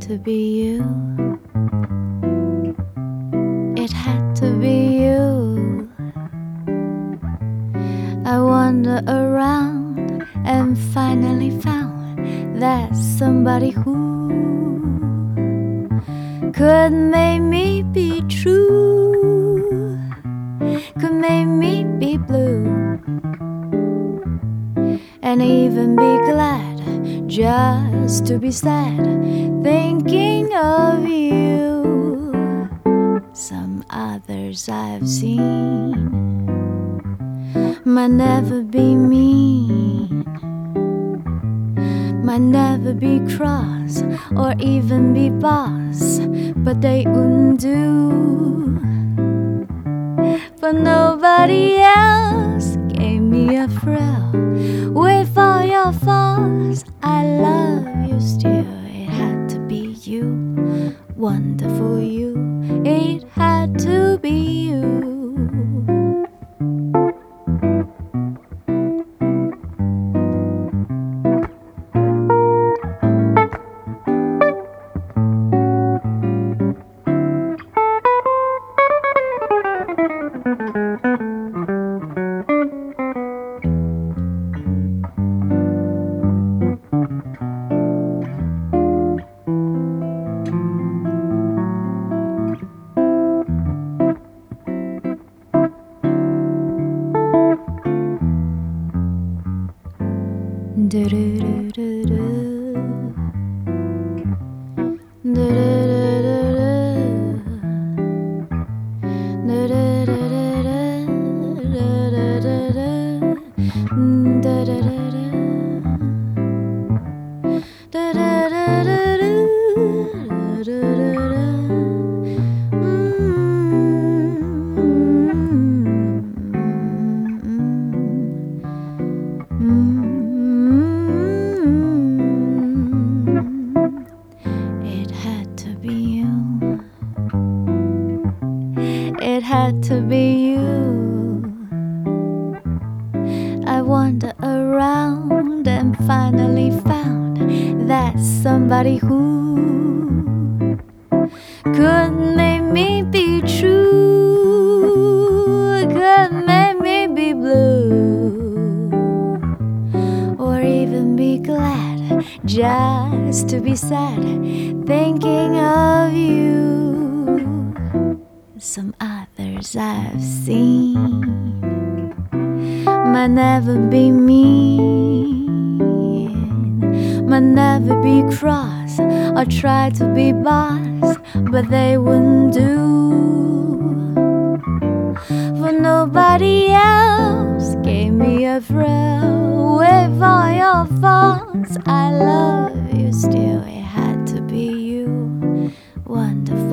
to be you. It had to be you. I wandered around and finally found that somebody who could make me be true, could make me be blue, and even be glad just to be sad thinking of you. Some others I've seen might never be mean, might never be cross or even be boss, but they wouldn't do. But nobody else gave me a thrill. With all your faults, I love you still. It had to be you, wonderful you. It had to be you. It had to be you. I wandered around and finally found that somebody who could make me be true, could make me be blue, or even be glad just to be sad thinking of you. Some others I've seen might never be mean, might never be cross or try to be boss, but they wouldn't do. For nobody else gave me a thrill. With all your faults, I love you still. It had to be you, wonderful